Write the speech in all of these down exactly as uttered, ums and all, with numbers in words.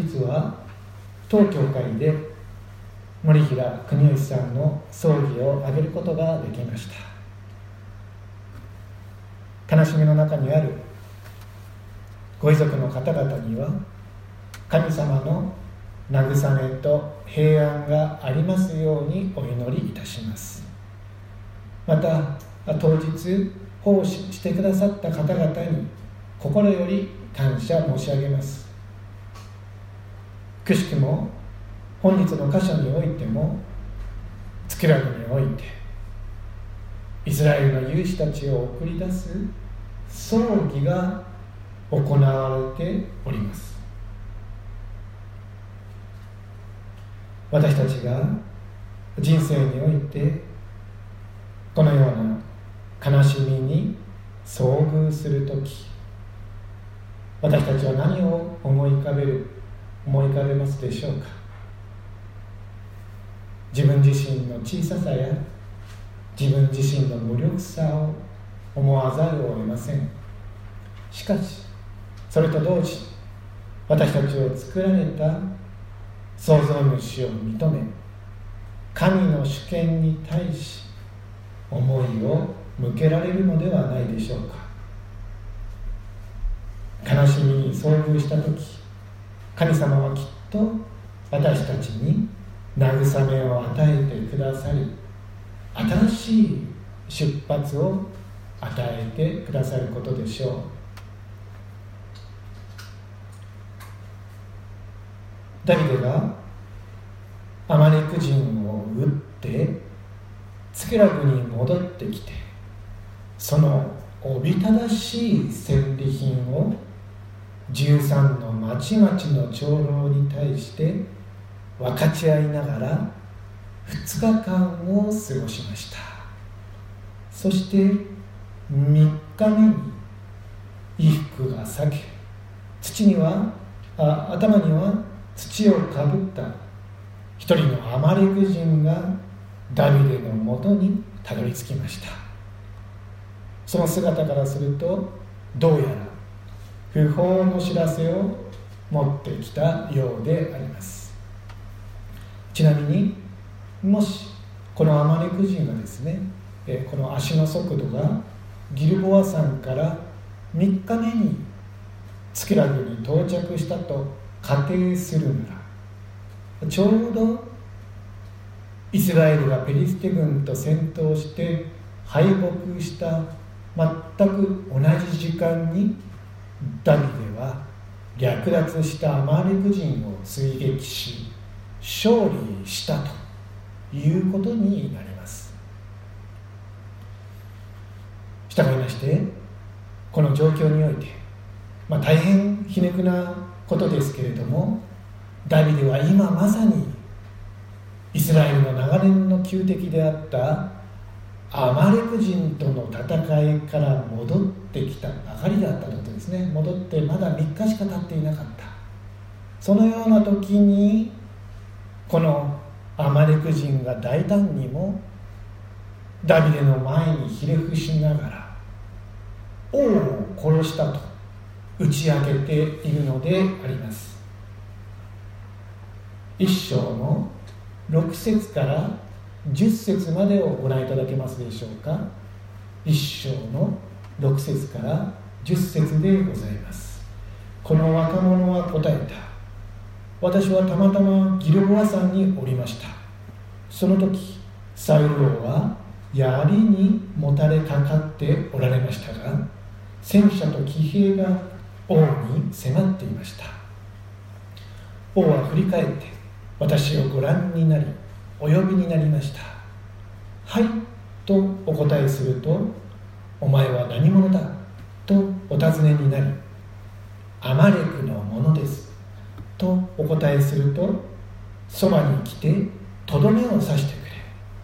日は当教会で森平邦義さんの葬儀を挙げることができました。悲しみの中にあるご遺族の方々には神様の慰めと平安がありますようにお祈りいたします。また当日奉仕してくださった方々に心より感謝申し上げます。くしくも本日の箇所においてもスクラムにおいてイスラエルの勇士たちを送り出す葬儀が行われております。私たちが人生においてこのような悲しみに遭遇するとき、私たちは何を思い浮かべる思い浮かべますでしょうか。自分自身の小ささや自分自身の無力さを思わざるを得ません。しかしそれと同時に私たちを作られた創造主を認め、神の主権に対し思いを向けられるのではないでしょうか。悲しみに遭遇したとき、神様はきっと私たちに慰めを与えてくださり、新しい出発を与えてくださることでしょう。ダビデがアマレク人を撃ってツクラグに戻ってきて、そのおびただしい戦利品をじゅうさんの町々の長老に対して分かち合いながらふつかかんを過ごしました。そしてみっかめに衣服が裂け、土にはあ頭には土をかぶった一人のアマレク人がダビデのもとにたどり着きました。その姿からするとどうやら不法の知らせを持ってきたようであります。ちなみにもしこのアマレク人がですね、この足の速度がギルボア山からみっかめにツクラグに到着したと仮定するなら、ちょうどイスラエルがペリシテ軍と戦闘して敗北した全く同じ時間にダビデは略奪したアマレク人を追撃し勝利したということになります。したがいましてこの状況において、まあ、大変皮肉なことですけれども、ダビデは今まさにイスラエルの長年の旧敵であったアマレク人との戦いから戻ってきたばかりだったということですね。戻ってまだみっかしか経っていなかった。そのような時にこのアマレク人が大胆にもダビデの前にひれ伏しながら王を殺したと打ち明けているのであります。一章のろく節からじゅっ節までをご覧いただけますでしょうか。一章のろく節からじゅっ節でございます。この若者は答えた。私はたまたまギルボア山におりました。その時サウル王は槍にもたれかかっておられましたが、戦車と騎兵が王に迫っていました。王は振り返って私をご覧になりお呼びになりました。はいとお答えすると、お前は何者だとお尋ねになり、アマレクのものですとお答えすると、そばに来てとどめを刺してく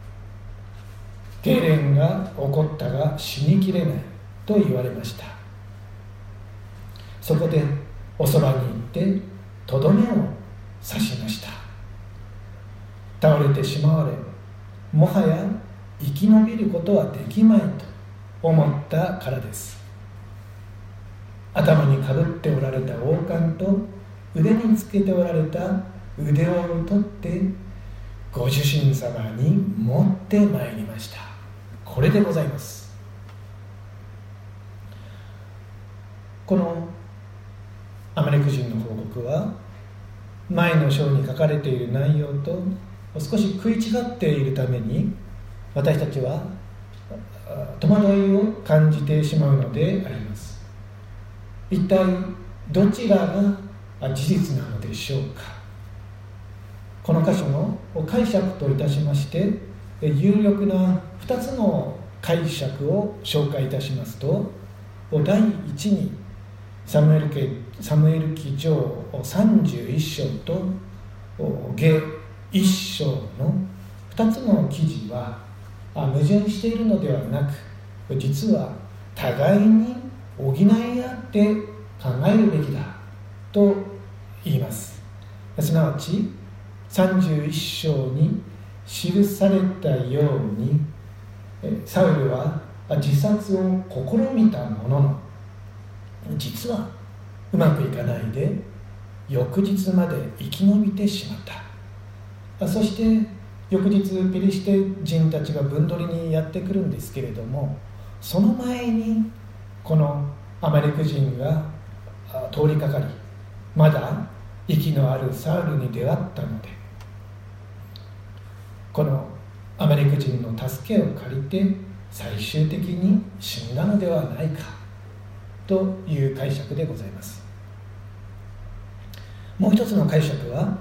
れ、停電が起こったが死にきれないと言われました。そこでおそばに行ってとどめを刺しました。倒れてしまわれ、もはや生き延びることはできまいと思ったからです。頭にかぶっておられた王冠と腕につけておられた腕を取ってご主人様に持ってまいりました。これでございます。このアマレク人の報告は前の章に書かれている内容と少し食い違っているために、私たちは戸惑いを感じてしまうのであります。一体どちらが事実なのでしょうか。この箇所の解釈といたしまして有力なふたつの解釈を紹介いたしますと、第一にサムエル記、サムエル記上さんじゅういっ章と下いっ章のふたつの記事は矛盾しているのではなく、実は互いに補い合って考えるべきだと言います。すなわちさんじゅういっ章に記されたように、サウルは自殺を試みたものの、実はうまくいかないで翌日まで生き延びてしまった。そして翌日ペリシテ人たちが分取りにやってくるんですけれども、その前にこのアマレク人が通りかかり、まだ息のあるサウルに出会ったので、このアマレク人の助けを借りて最終的に死んだのではないかという解釈でございます。もう一つの解釈は、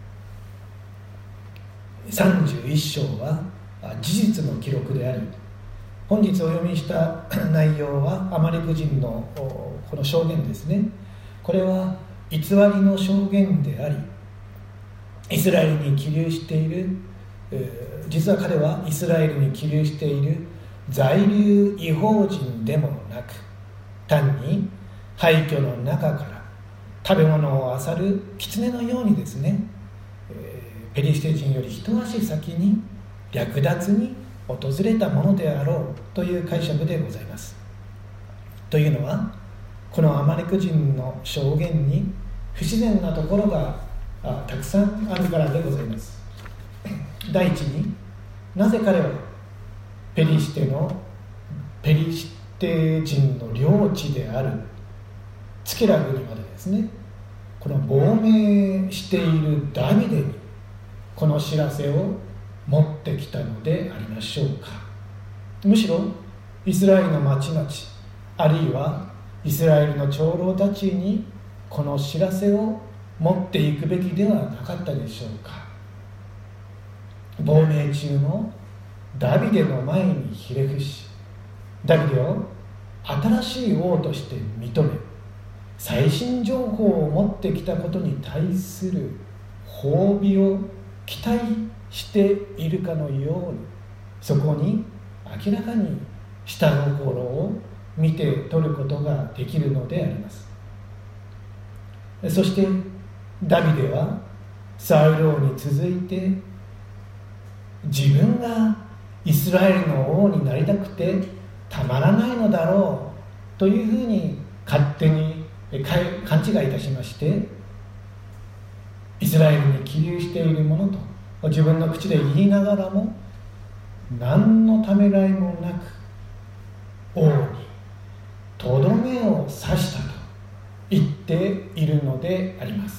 さんじゅういっ章は事実の記録であり、本日お読みした内容はアマレク人のこの証言ですね。これは偽りの証言であり、イスラエルに起立している、実は彼はイスラエルに起立している在留異邦人でもなく、単に廃墟の中から食べ物を漁る狐のようにですね、ペリシテ人より一足先に略奪に訪れたものであろうという解釈でございます。というのは、このアマレク人の証言に不自然なところがたくさんあるからでございます。第一に、なぜ彼はペリシテのペリシテ人の領地であるツケラグにまでですね、この亡命しているダビデにこの知らせを持ってきたのでありましょうか。むしろイスラエルの町々、あるいはイスラエルの長老たちにこの知らせを持っていくべきではなかったでしょうか。亡命中のダビデの前にひれ伏し、ダビデを新しい王として認め、最新情報を持ってきたことに対する褒美を期待しているかのように、そこに明らかに下心を見て取ることができるのであります。そしてダビデはサウル王に続いて、自分がイスラエルの王になりたくてたまらないのだろうというふうに勝手に勘違いいたしまして、イスラエルに起立しているものと自分の口で言いながらも、何のためらいもなく王にとどめを刺したと言っているのであります。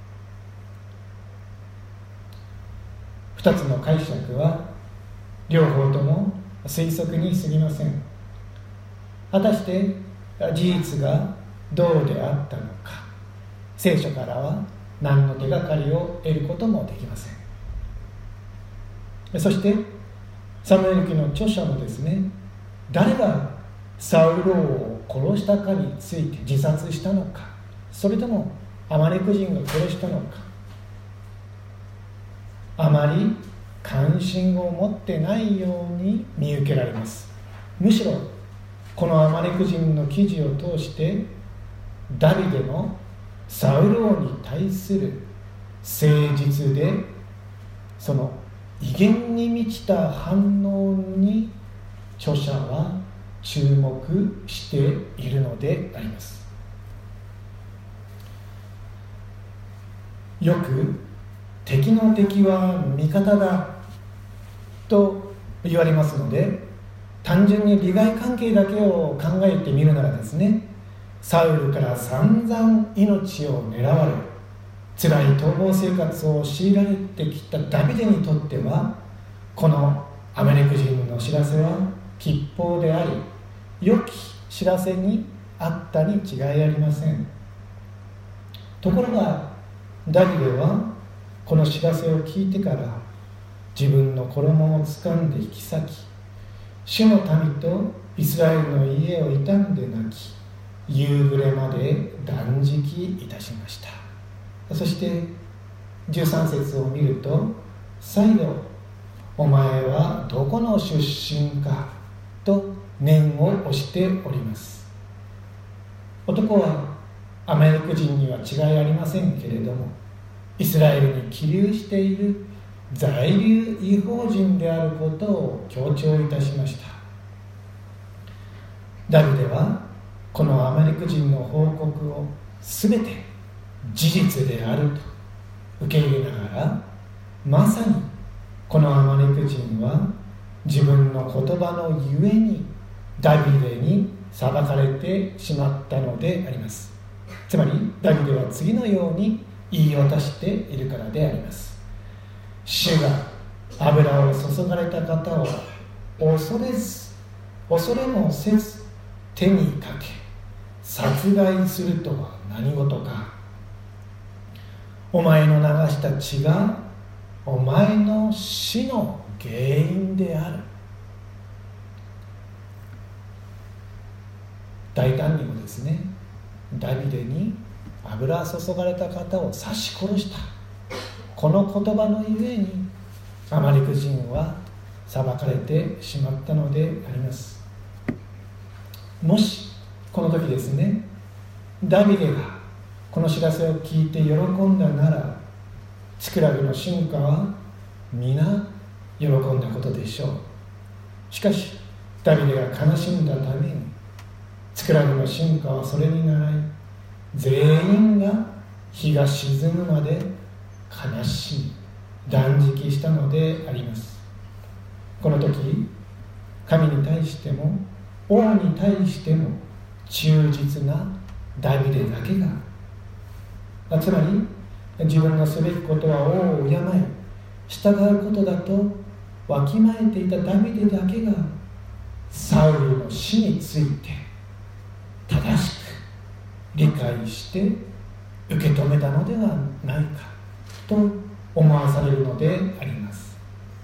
二つの解釈は両方とも推測に過ぎません。果たして事実がどうであったのか、聖書からは何の手がかりを得ることもできません。そしてサムエル記の著者もですね、誰がサウル王を殺したかについて、自殺したのか、それともアマレク人が殺したのか、あまり関心を持ってないように見受けられます。むしろこのアマレク人の記事を通して、ダビデのサウル王に対する誠実でその威厳に満ちた反応に著者は注目しているのであります。 よく敵の敵は味方だと言われますので、単純に利害関係だけを考えてみるならですね、サウルから散々命を狙われ、辛い逃亡生活を強いられてきたダビデにとっては、このアマレク人の知らせは吉報であり、良き知らせにあったに違いありません。ところがダビデはこの知らせを聞いてから自分の衣を掴んで引き裂き、主の民とイスラエルの家を傷んで泣き、夕暮れまで断食いたしました。そしてじゅうさん節を見ると、再度お前はどこの出身かと念を押しております。男はアマレク人には違いありませんけれども、イスラエルに起立している在留異邦人であることを強調いたしました。ダビデはこのアマレク人の報告をすべて事実であると受け入れながら、まさにこのアマレク人は自分の言葉のゆえにダビデに裁かれてしまったのであります。つまりダビデは次のように言い渡しているからであります。主が油を注がれた方を恐れず恐れもせず手にかけ殺害するとは何事か。お前の流した血がお前の死の原因である。大胆にもですね、ダビデに油注がれた方を刺し殺したこの言葉のゆえにアマレク人は裁かれてしまったのであります。もしこの時ですね、ダビデがこの知らせを聞いて喜んだなら、チクラグの臣下は皆喜んだことでしょう。しかしダビデが悲しんだために、チクラグの臣下はそれに倣い、全員が日が沈むまで悲しみ断食したのであります。この時、神に対しても王に対しても忠実なダビデだけが、つまり自分のすべきことは王を敬い従うことだとわきまえていたダビデだけが、サウルの死について正しく理解して受け止めたのではないかと思わされるのであります。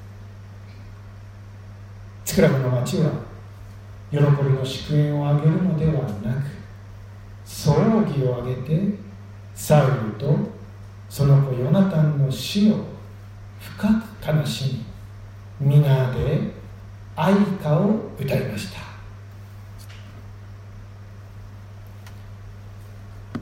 チクラグの町は喜びの祝宴をあげるのではなく、葬儀をあげてサウルとその子ヨナタンの死を深く悲しみ、皆で哀歌を歌いました。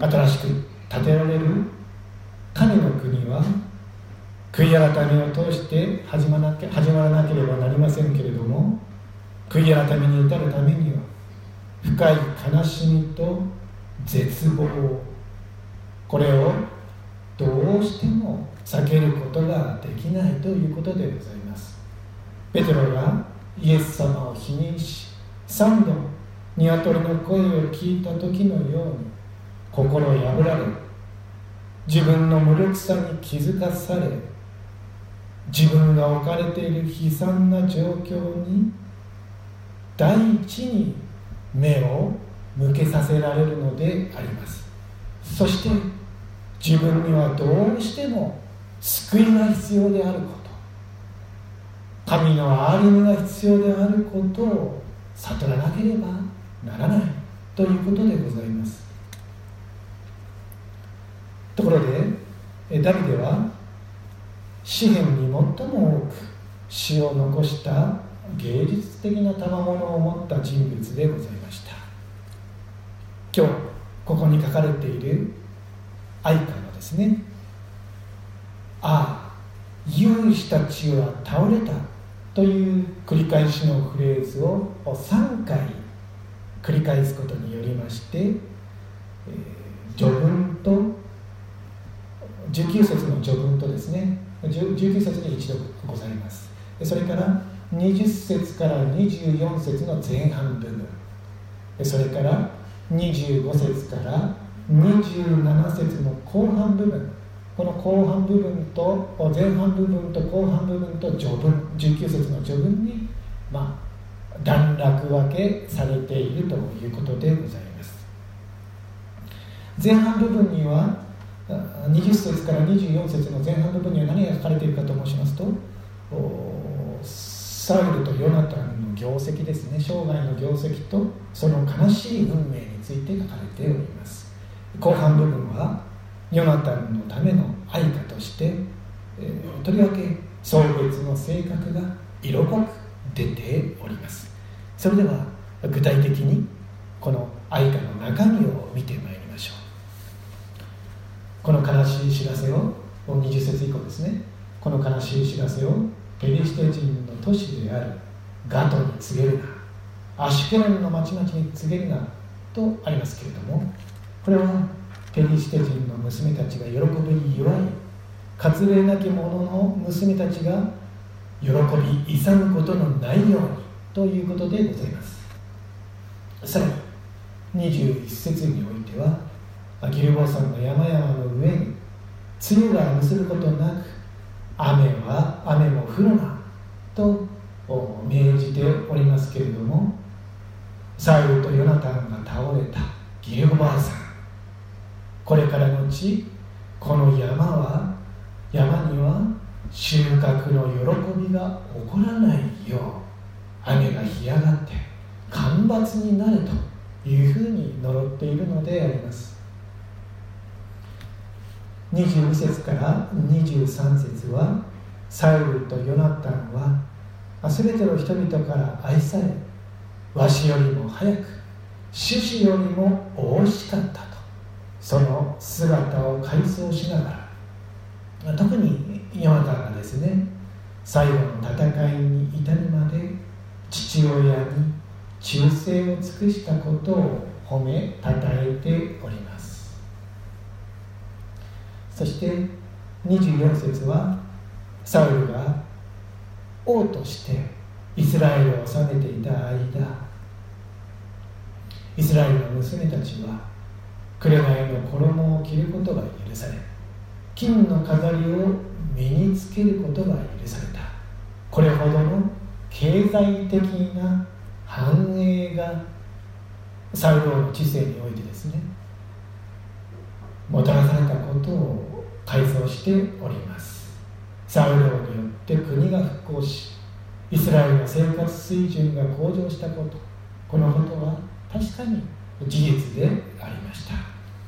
新しく建てられる神の国は、悔い改めを通して始まらなけ、始まらなければなりませんけれども、悔い改めに至るためには深い悲しみと絶望、これをどうしても避けることができないということでございます。ペテロがイエス様を否認し、三度鶏の声を聞いた時のように心破られ、自分の無力さに気づかされ、自分が置かれている悲惨な状況に第一に目を向けさせられるのであります。そして自分にはどうしても救いが必要であること、神の憐れみが必要であることを悟らなければならないということでございます。ところでダビデは詩篇に最も多く詩を残した芸術的な賜物を持った人物でございました。今日ここに書かれている哀歌のですね、ああ勇士たちは倒れたという繰り返しのフレーズをさんかい繰り返すことによりまして、えー、序文とじゅうきゅう節の序文とですね、じゅうきゅう節に一度ございます。それからにじゅっ節からにじゅうよん節の前半部分、それからにじゅうご節からにじゅうなな節の後半部分、この後半部分と前半部分と後半部分と序文、じゅうきゅう節の序文に、まあ、段落分けされているということでございます。前半部分にはにじゅっ節からにじゅうよん節の前半部分には何が書かれているかと申しますと、サウルとヨナタンの業績ですね、生涯の業績とその悲しい運命について書かれております。後半部分はヨナタンのための愛歌として、えー、とりわけ壮絶の性格が色濃く出ております。それでは具体的にこの愛歌の中身を見てまいりましょう。この悲しい知らせをにじゅっ節以降ですね、この悲しい知らせをペリシテ人の都市であるガトに告げるな、アシュケロンの町々に告げるなとありますけれども、これはペリシテ人の娘たちが喜び祝い、割礼なき者の娘たちが喜び勇むことのないようにということでございます。さらににじゅういち節においては、ギルボー山の山々の上に梅雨がむすることなく雨は雨も降るなと命じておりますけれども、サウルとヨナタンが倒れたギルボー山、これからのちこの山は山には収穫の喜びが起こらないよう雨が干上がって干ばつになるというふうに呪っているのであります。にじゅうに節からにじゅうさん節は、サウルとヨナタンはすべての人々から愛され、わしよりも早く獅子よりも惜しかったと、その姿を回想しながら、特にヨナタンがですね、最後の戦いに至るまで父親に忠誠を尽くしたことを褒めたたえております。そしてにじゅうよん節は、サウルが王としてイスラエルを治めていた間、イスラエルの娘たちは紅の衣を着ることが許され、金の飾りを身につけることが許された。これほどの経済的な繁栄がサウル王の治世においてですね、もたらされたことを回想しております。サウル王によって国が復興し、イスラエルの生活水準が向上したこと、このことは確かに事実でありました。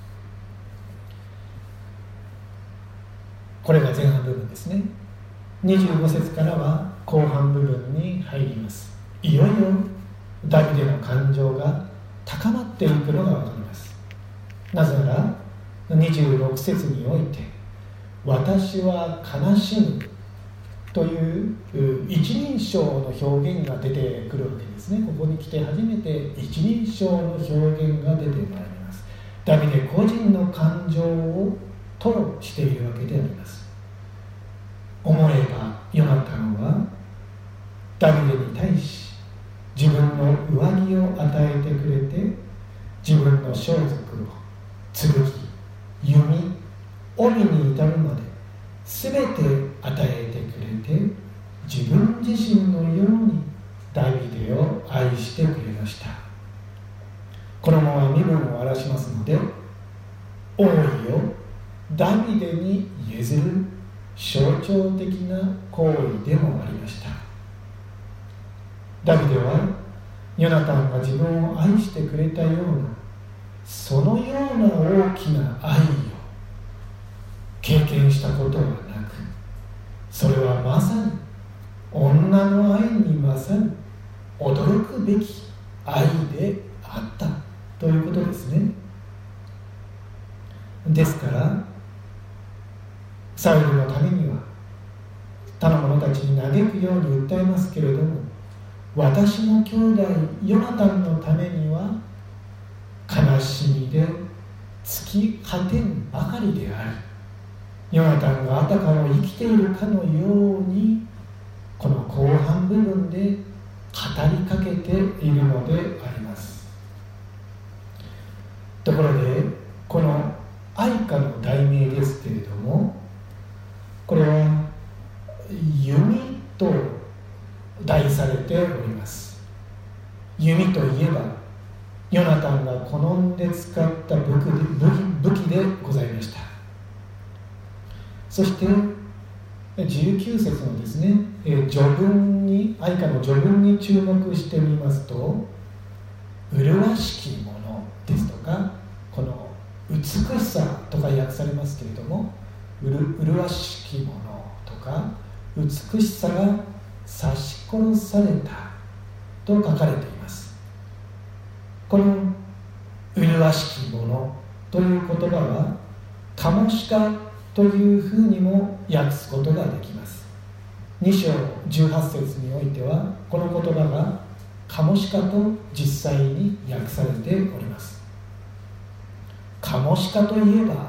これが前半部分ですね。にじゅうご節からは後半部分に入ります。いよいよダビデの感情が高まっていくのが分かります。なぜならにじゅうろく節において、私は悲しむという一人称の表現が出てくるわけですね。ここに来て初めて一人称の表現が出てまいります。ダビデ個人の感情を吐露しているわけであります。思えばヨナタンはダビデに対し自分の上着を与えてくれて、自分の装束を剣、弓、帯に至るまで全て与えてくれて、自分自身のようにダビデを愛してくれました。このまま身分を表しますので、王位をダビデに譲る象徴的な行為でもありました。ダビデはヨナタンが自分を愛してくれたような、そのような大きな愛を経験したことはなく、それはまさに女の愛に勝る驚くべき愛であったということですね。ですからサウルのためには他の者たちに嘆くように訴えますけれども、私の兄弟ヨナタンのためには悲しみで尽き果てんばかりであり、 ヨナタンがあたかも生きているかのようにこの後半部分で語りかけているのであります。ところでこの愛歌の題名ですけれども、これは弓と題されております。弓といえばヨナタンが好んで使った武器で、武器でございました。そしてじゅうきゅう節のですね、序文に、愛歌の序文に注目してみますと、麗しきものですとか、この美しさとか訳されますけれども、麗しきものとか美しさが刺し殺されたと書かれています。この麗しきものという言葉はカモシカというふうにも訳すことができます。に章じゅうはち節においてはこの言葉がカモシカと実際に訳されております。カモシカといえば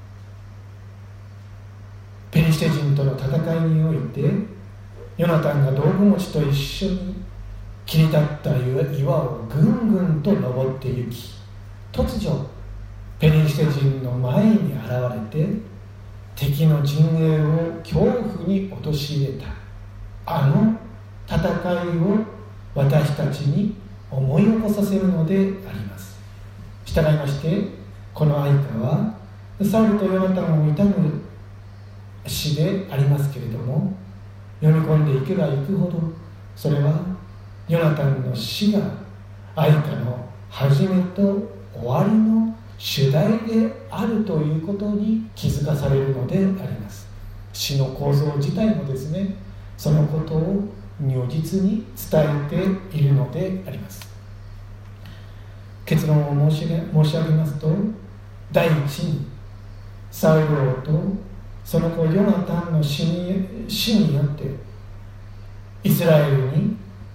ペリシテ人との戦いにおいてヨナタンが道具持ちと一緒に切り立った岩をぐんぐんと登って行き、突如ペリシテ人の前に現れて敵の陣営を恐怖に陥れたあの戦いを私たちに思い起こさせるのであります。従いましてこの愛歌はサウルとヨナタンを悼む詩でありますけれども、読み込んでいけばいくほどそれはヨナタンの死が愛歌の始めと終わりの主題であるということに気づかされるのであります。詩の構造自体もですね、そのことを如実に伝えているのであります。結論を申し上げ、申し上げますと、第一にサウル王とその子ヨナタンの死に、死によってイスラエルに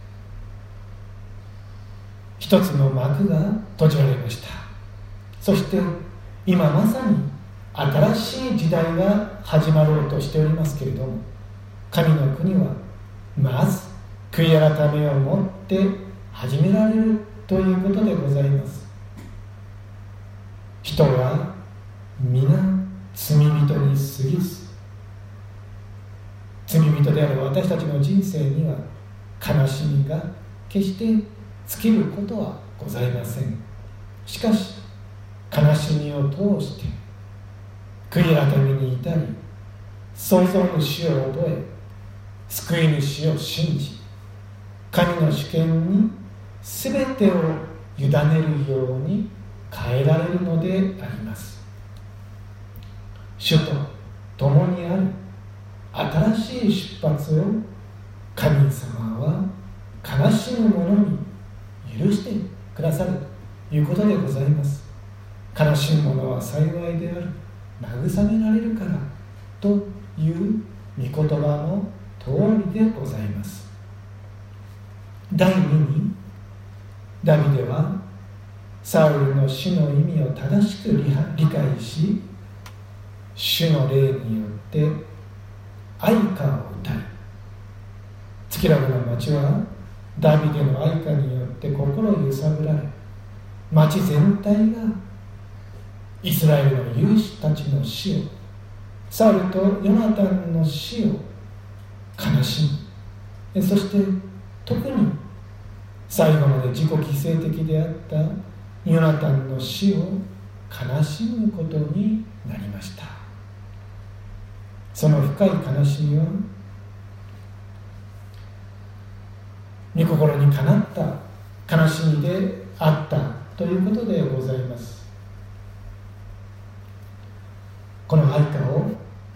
一つの幕が閉じられました。そして今まさに新しい時代が始まろうとしておりますけれども、神の国はまず悔い改めをもって始められるということでございます。人は皆罪人に過ぎず、罪人である私たちの人生には悲しみが決して尽きることはございません。しかし悲しみを通して悔い改めに至り、創造主を覚え救い主を信じ、神の主権に全てを委ねるように変えられるのであります。主と共にある新しい出発を神様は悲しむ者に許してくださるということでございます。悲しむ者は幸いである、慰められるからという御言葉の通りでございます。だいにに、ダビデはサウルの死の意味を正しく理解し、主の霊によって愛歌を歌い、ツキラグの町はダビデの愛歌によって心揺さぶられ、町全体がイスラエルの勇士たちの死を、サウルとヨナタンの死を悲しみ、そして特に最後まで自己犠牲的であったヨナタンの死を悲しむことになりました。その深い悲しみは御心にかなった悲しみであったということでございます。この愛歌を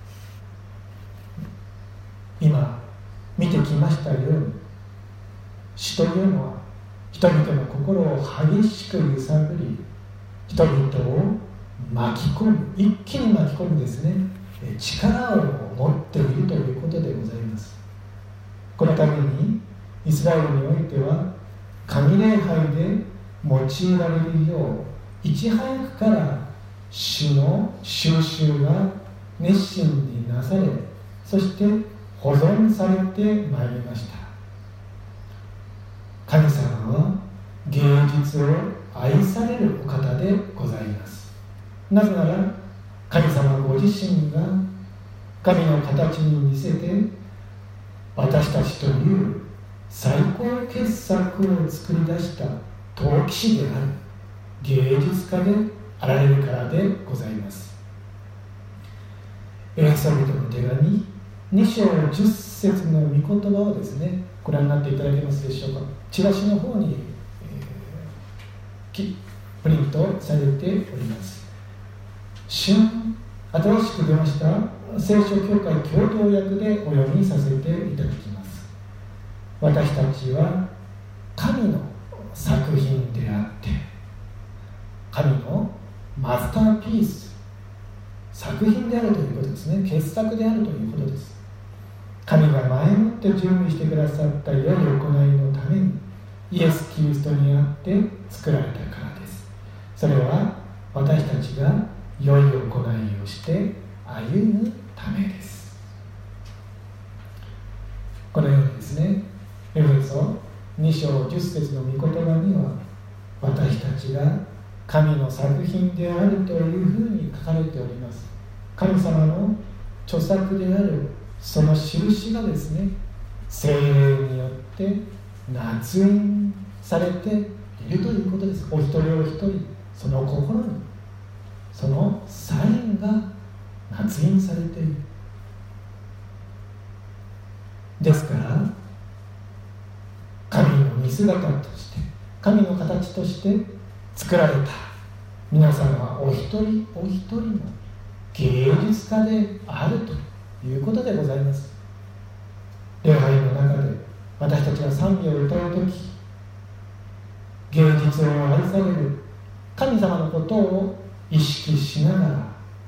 今見てきましたように、死というのは人々の心を激しく揺さぶり、人々を巻き込む、一気に巻き込むですね、力を持っているということでございます。このためにイスラエルにおいては神礼拝で用いられるよう、いち早くから死の収集が熱心になされ、そして保存されてまいりました。神様は芸術を愛されるお方でございます。なぜなら神様ご自身が神の形に似せて私たちという最高傑作を作り出した陶器師である芸術家であられるからでございます。エペソビトの手紙に章じゅっ節の御言葉をですね、ご覧になっていただけますでしょうか。チラシの方に、えー、プリントされております。新新しく出ました聖書教会共同訳でお読みさせていただきます。私たちは神の作品であって、神のマスターピース、作品であるということですね。傑作であるということです。神が前もって準備してくださった良い行いのためにイエス・キリストにあって作られたからです。それは私たちが良い行いをして歩むためです。このようにですね、エペソに章じゅっ節の御言葉には、私たちが神の作品であるというふうに書かれております。神様の著作であるその印がですね、聖霊によって捺印されているということです。お一人お一人その心にそのサインが捺印されている。ですから神の似姿として神の形として作られた皆さんはお一人お一人の芸術家であるということでございます。礼拝の中で私たちが賛美を歌うとき、芸術を愛される神様のことを意識しながら、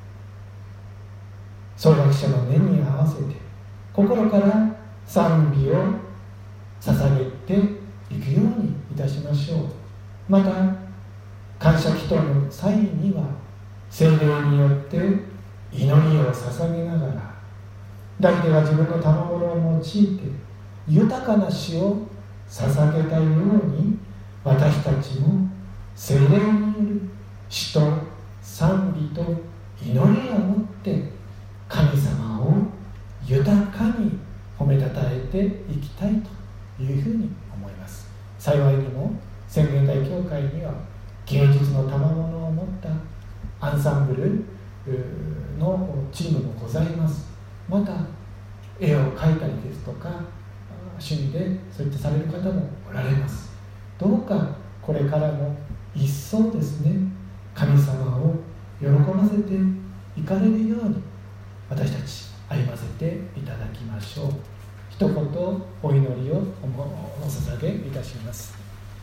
奏楽者の目に合わせて心から賛美を捧げていくようにいたしましょう。また感謝祈祷の際には聖霊によって祈りを捧げながら、ダビデが自分の賜物を用いて豊かな詩を捧げたように、私たちも聖霊による詩と賛美と祈りをもって神様を豊かに褒めたたえていきたいというふうに思います。幸いにも宣言台教会には芸術の賜物を持ったアンサンブルのチームもございます。また絵を描いたりですとか趣味でそういったされる方もおられます。どうかこれからも一層ですね、神様を喜ばせていかれるように私たち歩ませていただきましょう。一言お祈りをお捧げいたします。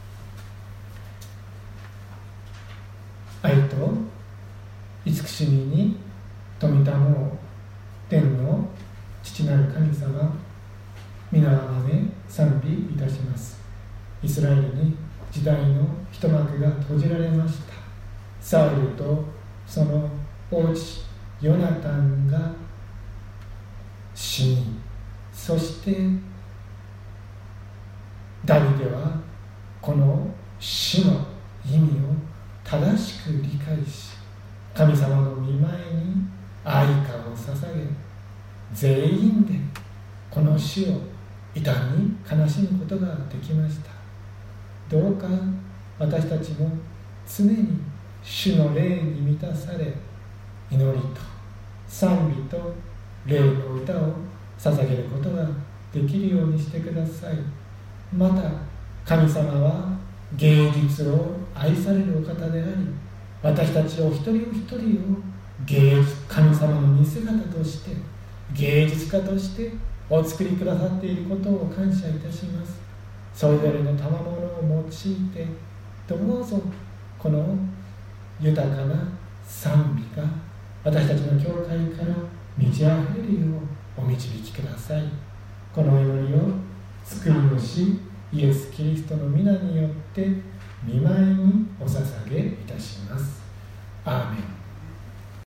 愛と慈しみに富田も天の父なる神様、皆をあめ賛美いたします。イスラエルに時代の一幕が閉じられました。サウルとその王子ヨナタンが死に、そしてダビデはこの死の意味を正しく理解し、神様の御前に愛歌を捧げ、全員でこの死を痛み悲しむことができました。どうか私たちも常に主の霊に満たされ、祈りと賛美と霊の歌を捧げることができるようにしてください。また神様は芸術を愛されるお方であり、私たちお一人お一人を芸術神様の似姿として芸術家としてお作りくださっていることを感謝いたします。それぞれの賜物を用いてどうぞこの豊かな賛美が私たちの教会から満ち溢れるようお導きください。この祈りを救い主イエス・キリストの皆によって御前にお捧げいたします。アーメン。